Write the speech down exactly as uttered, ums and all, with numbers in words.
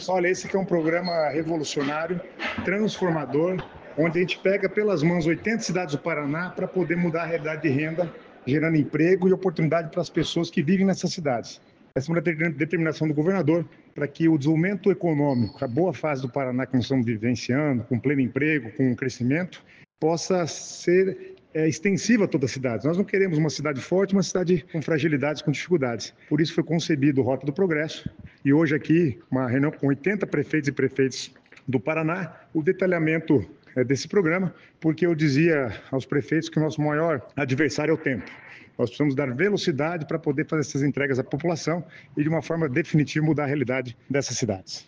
Olha, esse aqui é um programa revolucionário, transformador, onde a gente pega pelas mãos oitenta cidades do Paraná para poder mudar a realidade de renda, gerando emprego e oportunidade para as pessoas que vivem nessas cidades. Essa é uma determinação do governador para que o desenvolvimento econômico, a boa fase do Paraná que nós estamos vivenciando, com pleno emprego, com crescimento, possa ser é, extensiva a toda a cidade. Nós não queremos uma cidade forte, uma cidade com fragilidades, com dificuldades. Por isso foi concebido o Rota do Progresso e hoje aqui, uma reunião com oitenta prefeitos e prefeitos do Paraná, o detalhamento é, desse programa, porque eu dizia aos prefeitos que o nosso maior adversário é o tempo. Nós precisamos dar velocidade para poder fazer essas entregas à população e, de uma forma definitiva, mudar a realidade dessas cidades.